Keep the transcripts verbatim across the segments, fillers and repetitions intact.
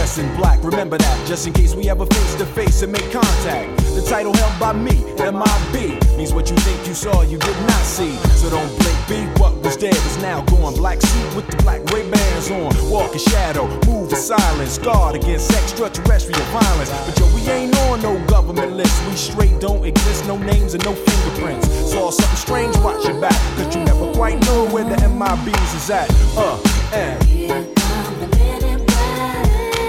dress in black. Remember that, just in case we ever face to face and make contact. The title held by me, M I B, means what you think you saw, you did not see. So don't blink, be what was dead is now gone. Black suit with the black Ray-Bans on. Walk in shadow, move in silence. Guard against extraterrestrial violence. But yo, we ain't on no government list. We straight don't exist, no names and no fingerprints. Saw something strange, watch your back, cause you never quite know where the M I Bs is at. Uh, and Here come the men in black,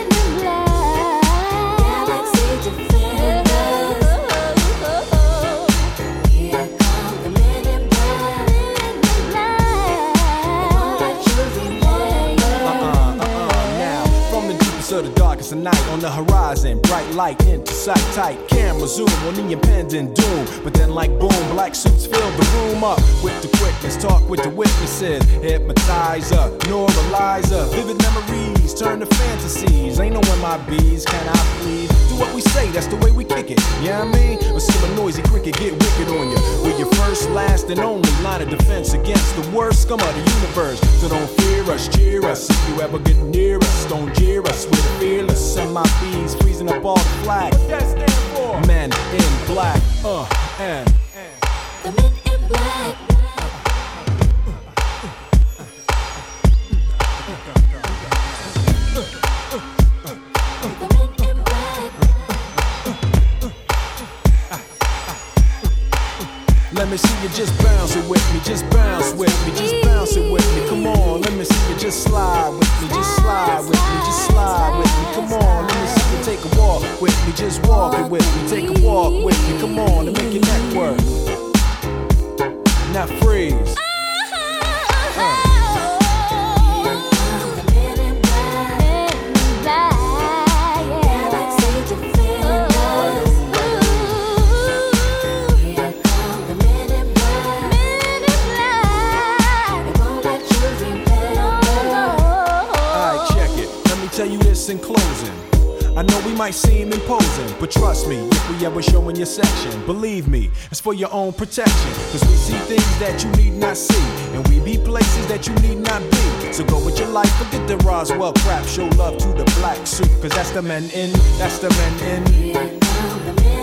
Galaxy Defenders. Here come the men in black, they won't let you remember. uh-uh, uh-uh, now, from the deepest of the darkest of night, on the horizon, bright light into sight, tight camera zoom on the impending doom. But then like boom, black suits fill the room up with the quickness, talk with the witnesses, hypnotizer, neuralizer, vivid memories turn to fantasies. Ain't no M I Bs, can I please? Do what we say, that's the way we kick it, you know what I mean? Or see a noisy cricket get wicked on you. We're your first, last, and only line of defense against the worst scum of the universe. So don't fear us, cheer us, if you ever get near us, don't jeer us, we're the fearless M I Bs, freezing up all the flag. What that stand for? Men in black, uh, and, and. The men in black. The men in black. Let me see you just bounce it with me, just bounce with me, just bounce it with me. Come on, let me see you just slide with me, just slide with me, just slide with me. Come on, let me see you take a walk with me, just walk it with me, take a walk with me. Come on, and make your neck work. Now freeze. Uh. Tell you this in closing, I know we might seem imposing, but trust me, if we ever show in your section, believe me, it's for your own protection. Cause we see things that you need not see, and we be places that you need not be. So go with your life, forget the Roswell crap. Show love to the black suit, cause that's the men in, that's the men in.